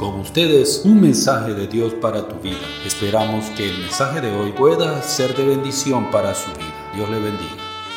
Con ustedes, un mensaje de Dios para tu vida. Esperamos que el mensaje de hoy pueda ser de bendición para su vida. Dios le bendiga.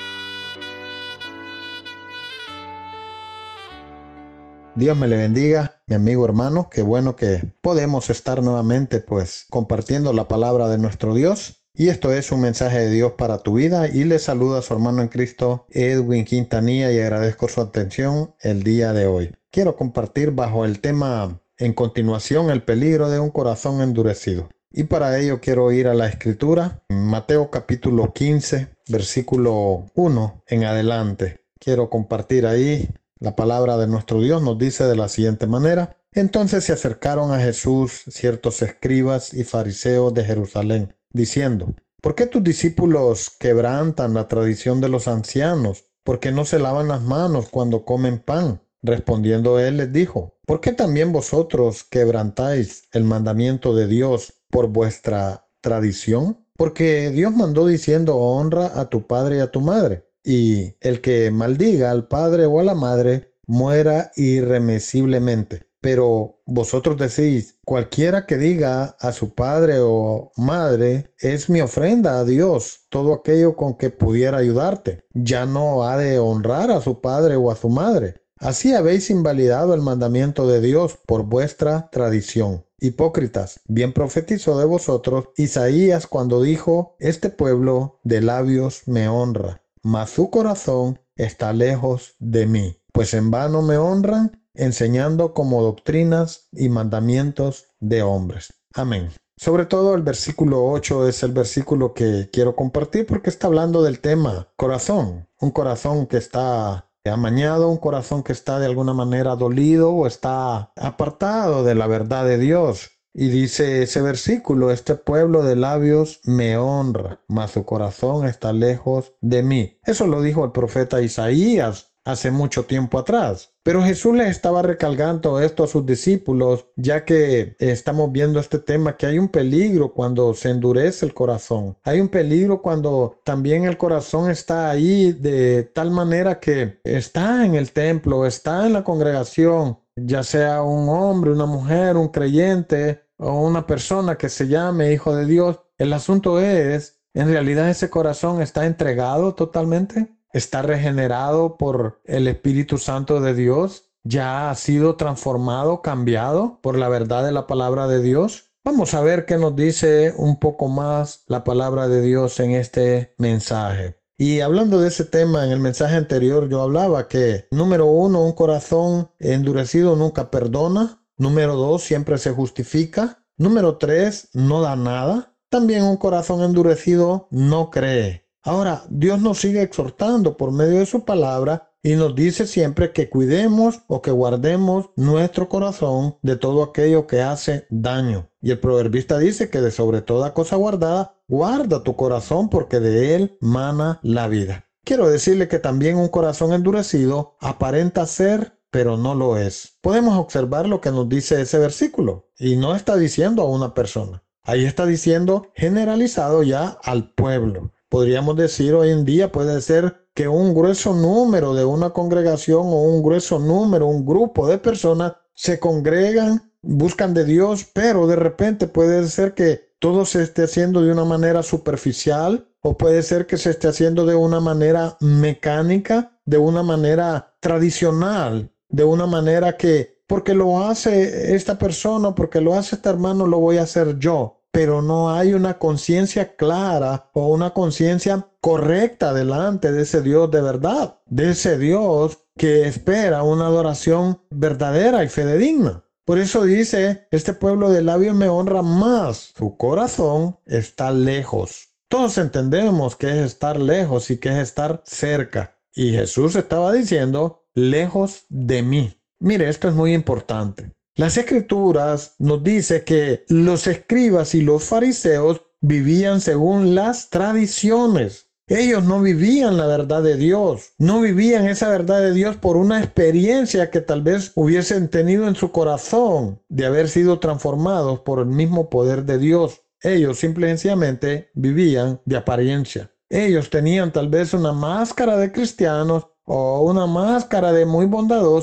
Dios me le bendiga, mi amigo hermano. Qué bueno que podemos estar nuevamente compartiendo la palabra de nuestro Dios. Y esto es un mensaje de Dios para tu vida. Y le saluda a su hermano en Cristo, Edwin Quintanilla, y agradezco su atención el día de hoy. Quiero compartir bajo el tema, en continuación, el peligro de un corazón endurecido. Y para ello quiero ir a la Escritura, Mateo capítulo 15, versículo 1 en adelante. Quiero compartir ahí. La palabra de nuestro Dios nos dice de la siguiente manera: Entonces se acercaron a Jesús ciertos escribas y fariseos de Jerusalén, diciendo: ¿Por qué tus discípulos quebrantan la tradición de los ancianos? ¿Por qué no se lavan las manos cuando comen pan? Respondiendo él les dijo: ¿Por qué también vosotros quebrantáis el mandamiento de Dios por vuestra tradición? Porque Dios mandó diciendo: honra a tu padre y a tu madre. Y el que maldiga al padre o a la madre muera irremisiblemente. Pero vosotros decís: cualquiera que diga a su padre o madre, es mi ofrenda a Dios, todo aquello con que pudiera ayudarte, ya no ha de honrar a su padre o a su madre. Así habéis invalidado el mandamiento de Dios por vuestra tradición. Hipócritas, bien profetizó de vosotros Isaías cuando dijo: este pueblo de labios me honra, mas su corazón está lejos de mí, pues en vano me honran, enseñando como doctrinas y mandamientos de hombres. Amén. Sobre todo el versículo 8 es el versículo que quiero compartir porque está hablando del tema corazón. Un corazón que está amañado, un corazón que está de alguna manera dolido o está apartado de la verdad de Dios. Y dice ese versículo: este pueblo de labios me honra, mas su corazón está lejos de mí. Eso lo dijo el profeta Isaías hace mucho tiempo atrás. Pero Jesús les estaba recalcando esto a sus discípulos, ya que estamos viendo este tema, que hay un peligro cuando se endurece el corazón. Hay un peligro cuando también el corazón está ahí de tal manera que está en el templo, está en la congregación, ya sea un hombre, una mujer, un creyente o una persona que se llame hijo de Dios. El asunto es, ¿en realidad ese corazón está entregado totalmente? ¿Está regenerado por el Espíritu Santo de Dios? ¿Ya ha sido transformado, cambiado por la verdad de la palabra de Dios? Vamos a ver qué nos dice un poco más la palabra de Dios en este mensaje. Y hablando de ese tema, en el mensaje anterior yo hablaba que, número 1, un corazón endurecido nunca perdona. Número 2, siempre se justifica. Número 3, no da nada. También un corazón endurecido no cree. Ahora, Dios nos sigue exhortando por medio de su palabra y nos dice siempre que cuidemos o que guardemos nuestro corazón de todo aquello que hace daño. Y el proverbista dice que de sobre toda cosa guardada, guarda tu corazón porque de él mana la vida. Quiero decirle que también un corazón endurecido aparenta ser, pero no lo es. Podemos observar lo que nos dice ese versículo y no está diciendo a una persona. Ahí está diciendo generalizado ya al pueblo. Podríamos decir hoy en día, puede ser que un grueso número de una congregación o un grueso número, un grupo de personas se congregan, buscan de Dios, pero de repente puede ser que todo se esté haciendo de una manera superficial o puede ser que se esté haciendo de una manera mecánica, de una manera tradicional, de una manera que porque lo hace esta persona, porque lo hace este hermano, lo voy a hacer yo. Pero no hay una conciencia clara o una conciencia correcta delante de ese Dios de verdad, de ese Dios que espera una adoración verdadera y fidedigna. Por eso dice: este pueblo de labios me honra, más su corazón está lejos. Todos entendemos qué es estar lejos y qué es estar cerca. Y Jesús estaba diciendo: lejos de mí. Mire, esto es muy importante. Las Escrituras nos dice que los escribas y los fariseos vivían según las tradiciones. Ellos no vivían la verdad de Dios, no vivían esa verdad de Dios por una experiencia que tal vez hubiesen tenido en su corazón de haber sido transformados por el mismo poder de Dios. Ellos simple y sencillamente vivían de apariencia. Ellos tenían tal vez una máscara de cristianos o una máscara de muy bondadosos,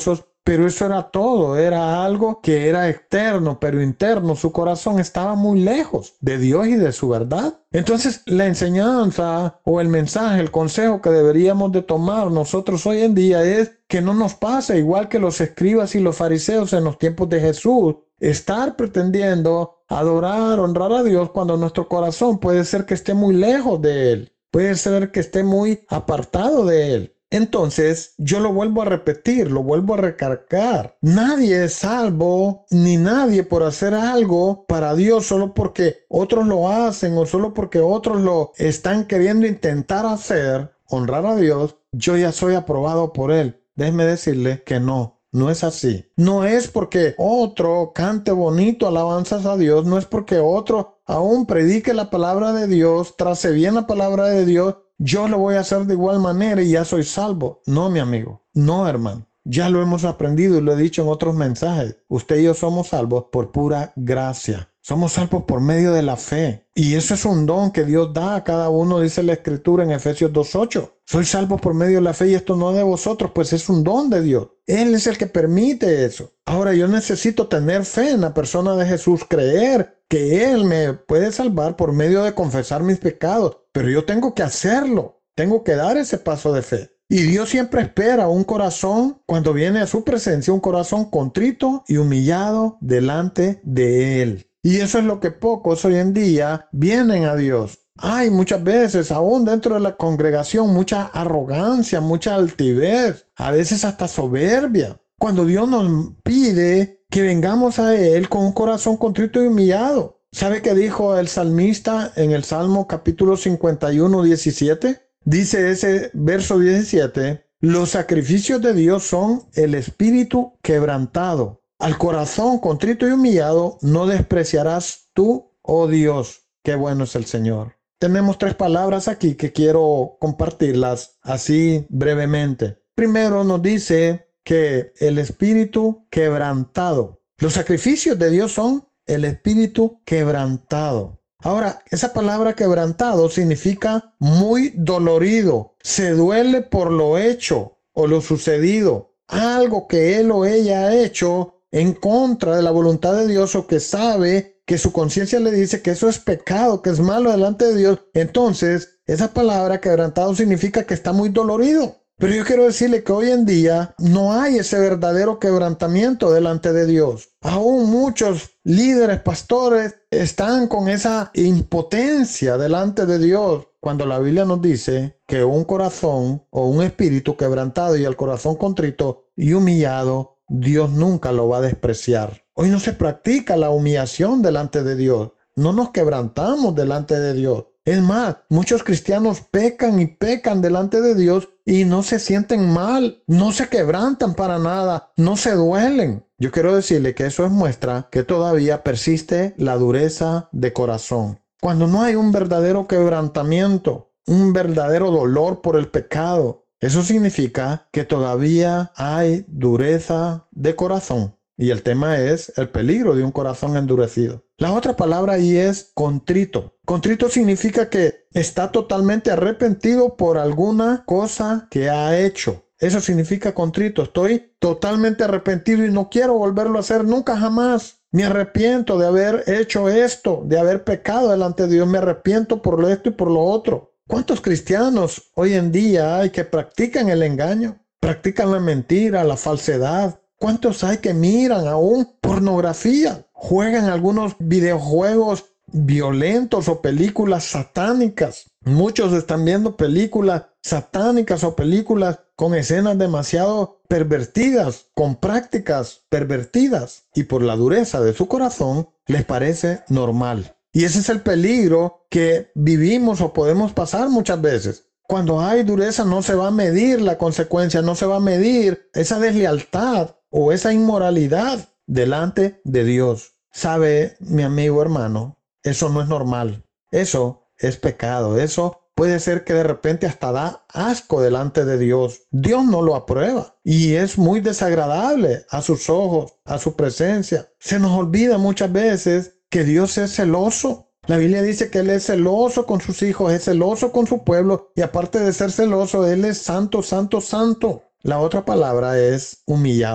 pero eso era todo, era algo que era externo, pero interno. Su corazón estaba muy lejos de Dios y de su verdad. Entonces, la enseñanza o el mensaje, el consejo que deberíamos de tomar nosotros hoy en día es que no nos pase igual que los escribas y los fariseos en los tiempos de Jesús, estar pretendiendo adorar, honrar a Dios cuando nuestro corazón puede ser que esté muy lejos de Él, puede ser que esté muy apartado de Él. Entonces, yo lo vuelvo a repetir, lo vuelvo a recargar. Nadie es salvo, ni nadie por hacer algo para Dios solo porque otros lo hacen o solo porque otros lo están queriendo intentar hacer, honrar a Dios, yo ya soy aprobado por Él. Déjeme decirle que no. No es así. No es porque otro cante bonito alabanzas a Dios, no es porque otro aún predique la palabra de Dios, trace bien la palabra de Dios, yo lo voy a hacer de igual manera y ya soy salvo. No, mi amigo. No, hermano. Ya lo hemos aprendido y lo he dicho en otros mensajes. Usted y yo somos salvos por pura gracia. Somos salvos por medio de la fe. Y eso es un don que Dios da a cada uno, dice la Escritura en Efesios 2:8. Soy salvo por medio de la fe y esto no de vosotros, pues es un don de Dios. Él es el que permite eso. Ahora yo necesito tener fe en la persona de Jesús, creer que Él me puede salvar por medio de confesar mis pecados. Pero yo tengo que hacerlo. Tengo que dar ese paso de fe. Y Dios siempre espera un corazón, cuando viene a su presencia, un corazón contrito y humillado delante de Él. Y eso es lo que pocos hoy en día vienen a Dios. Hay muchas veces, aún dentro de la congregación, mucha arrogancia, mucha altivez, a veces hasta soberbia. Cuando Dios nos pide que vengamos a Él con un corazón contrito y humillado. ¿Sabe qué dijo el salmista en el Salmo capítulo 51, 17? Dice ese verso 17, los sacrificios de Dios son el espíritu quebrantado. Al corazón contrito y humillado no despreciarás tú, oh Dios. Qué bueno es el Señor. Tenemos 3 palabras aquí que quiero compartirlas así brevemente. Primero nos dice que el espíritu quebrantado. Los sacrificios de Dios son el espíritu quebrantado. Ahora, esa palabra quebrantado significa muy dolorido. Se duele por lo hecho o lo sucedido. Algo que él o ella ha hecho en contra de la voluntad de Dios o que sabe que su conciencia le dice que eso es pecado, que es malo delante de Dios. Entonces, esa palabra quebrantado significa que está muy dolorido. Pero yo quiero decirle que hoy en día no hay ese verdadero quebrantamiento delante de Dios. Aún muchos líderes, pastores, están con esa impotencia delante de Dios. Cuando la Biblia nos dice que un corazón o un espíritu quebrantado y el corazón contrito y humillado, Dios nunca lo va a despreciar. Hoy no se practica la humillación delante de Dios. No nos quebrantamos delante de Dios. Es más, muchos cristianos pecan y pecan delante de Dios y no se sienten mal, no se quebrantan para nada, no se duelen. Yo quiero decirle que eso es muestra que todavía persiste la dureza de corazón. Cuando no hay un verdadero quebrantamiento, un verdadero dolor por el pecado, eso significa que todavía hay dureza de corazón. Y el tema es el peligro de un corazón endurecido. La otra palabra ahí es contrito. Contrito significa que está totalmente arrepentido por alguna cosa que ha hecho. Eso significa contrito. Estoy totalmente arrepentido y no quiero volverlo a hacer nunca jamás. Me arrepiento de haber hecho esto, de haber pecado delante de Dios. Me arrepiento por lo esto y por lo otro. ¿Cuántos cristianos hoy en día hay que practican el engaño? Practican la mentira, la falsedad. ¿Cuántos hay que miran aún pornografía? Juegan algunos videojuegos violentos o películas satánicas. Muchos están viendo películas satánicas o películas con escenas demasiado pervertidas, con prácticas pervertidas. Y por la dureza de su corazón les parece normal. Y ese es el peligro que vivimos o podemos pasar muchas veces. Cuando hay dureza no se va a medir la consecuencia, no se va a medir esa deslealtad o esa inmoralidad delante de Dios. ¿Sabe, mi amigo hermano? Eso no es normal. Eso es pecado. Eso puede ser que de repente hasta da asco delante de Dios. Dios no lo aprueba y es muy desagradable a sus ojos, a su presencia. Se nos olvida muchas veces que Dios es celoso. La Biblia dice que Él es celoso con sus hijos, es celoso con su pueblo y aparte de ser celoso, Él es santo, santo, santo. La otra palabra es humillado.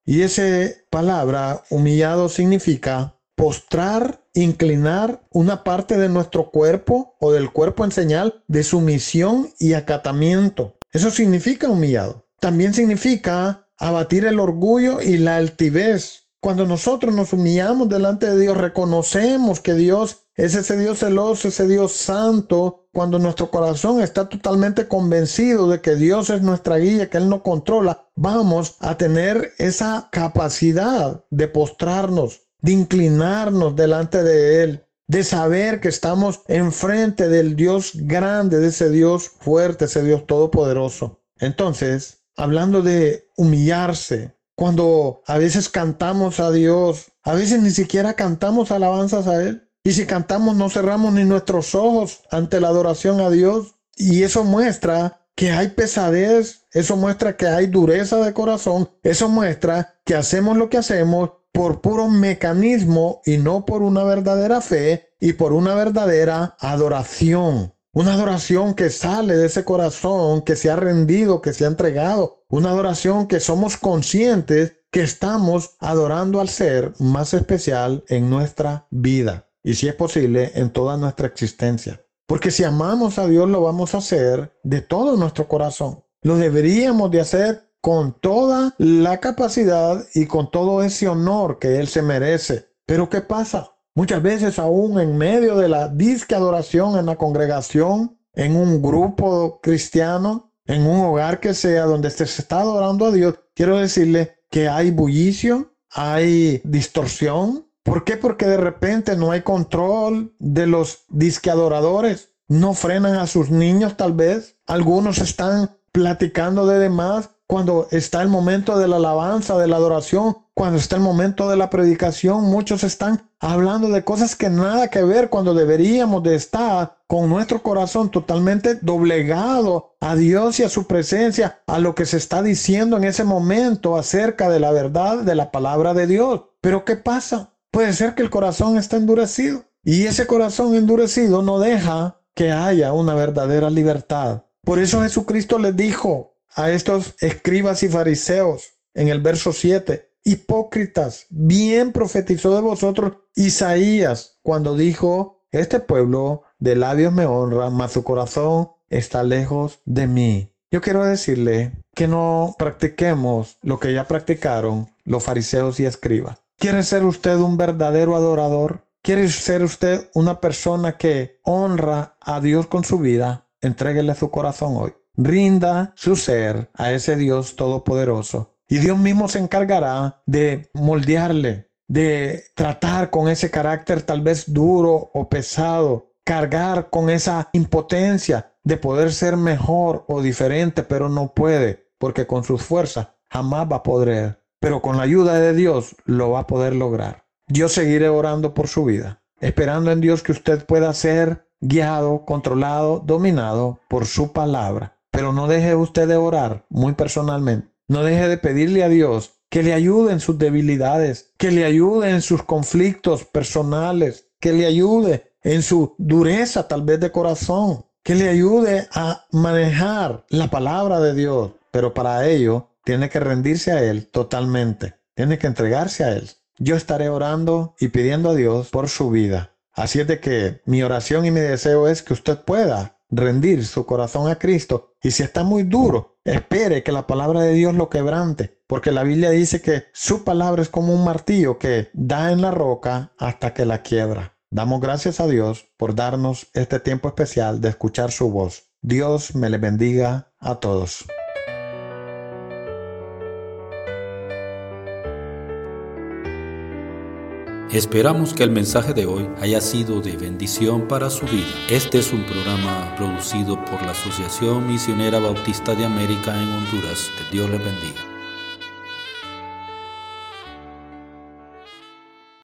Y esa palabra humillado significa postrar, inclinar una parte de nuestro cuerpo o del cuerpo en señal de sumisión y acatamiento. Eso significa humillado. También significa abatir el orgullo y la altivez. Cuando nosotros nos humillamos delante de Dios, reconocemos que Dios es ese Dios celoso, ese Dios santo. Cuando nuestro corazón está totalmente convencido de que Dios es nuestra guía, que Él nos controla, vamos a tener esa capacidad de postrarnos, de inclinarnos delante de Él, de saber que estamos enfrente del Dios grande, de ese Dios fuerte, ese Dios todopoderoso. Entonces, hablando de humillarse, cuando a veces cantamos a Dios, a veces ni siquiera cantamos alabanzas a Él. Y si cantamos no cerramos ni nuestros ojos ante la adoración a Dios. Y eso muestra que hay pesadez, eso muestra que hay dureza de corazón, eso muestra que hacemos lo que hacemos por puro mecanismo y no por una verdadera fe y por una verdadera adoración. Una adoración que sale de ese corazón, que se ha rendido, que se ha entregado. Una adoración que somos conscientes que estamos adorando al ser más especial en nuestra vida. Y si es posible, en toda nuestra existencia. Porque si amamos a Dios, lo vamos a hacer de todo nuestro corazón. Lo deberíamos de hacer con toda la capacidad y con todo ese honor que Él se merece. Pero ¿qué pasa? Muchas veces aún en medio de la disque adoración en la congregación, en un grupo cristiano, en un hogar que sea donde se está adorando a Dios, quiero decirle que hay bullicio, hay distorsión. ¿Por qué? Porque de repente no hay control de los disque adoradores. No frenan a sus niños tal vez. Algunos están platicando de demás cuando está el momento de la alabanza, de la adoración, cuando está el momento de la predicación. Muchos están hablando de cosas que nada que ver, cuando deberíamos de estar con nuestro corazón totalmente doblegado a Dios y a su presencia, a lo que se está diciendo en ese momento acerca de la verdad de la palabra de Dios. Pero ¿qué pasa? Puede ser que el corazón está endurecido y ese corazón endurecido no deja que haya una verdadera libertad. Por eso Jesucristo les dijo a estos escribas y fariseos en el verso 7, hipócritas, bien profetizó de vosotros Isaías cuando dijo, este pueblo de labios me honra, mas su corazón está lejos de mí. Yo quiero decirle que no practiquemos lo que ya practicaron los fariseos y escribas. ¿Quiere ser usted un verdadero adorador? ¿Quiere ser usted una persona que honra a Dios con su vida? Entréguele su corazón hoy. Rinda su ser a ese Dios todopoderoso. Y Dios mismo se encargará de moldearle, de tratar con ese carácter tal vez duro o pesado, cargar con esa impotencia de poder ser mejor o diferente, pero no puede, porque con sus fuerzas jamás va a poder. Pero con la ayuda de Dios lo va a poder lograr. Yo seguiré orando por su vida, esperando en Dios que usted pueda ser guiado, controlado, dominado por su palabra. Pero no deje usted de orar muy personalmente. No deje de pedirle a Dios que le ayude en sus debilidades, que le ayude en sus conflictos personales, que le ayude en su dureza tal vez de corazón, que le ayude a manejar la palabra de Dios. Pero para ello tiene que rendirse a Él totalmente. Tiene que entregarse a Él. Yo estaré orando y pidiendo a Dios por su vida. Así es de que mi oración y mi deseo es que usted pueda rendir su corazón a Cristo. Y si está muy duro, espere que la palabra de Dios lo quebrante. Porque la Biblia dice que su palabra es como un martillo que da en la roca hasta que la quiebra. Damos gracias a Dios por darnos este tiempo especial de escuchar su voz. Dios me le bendiga a todos. Esperamos que el mensaje de hoy haya sido de bendición para su vida. Este es un programa producido por la Asociación Misionera Bautista de América en Honduras. Que Dios les bendiga.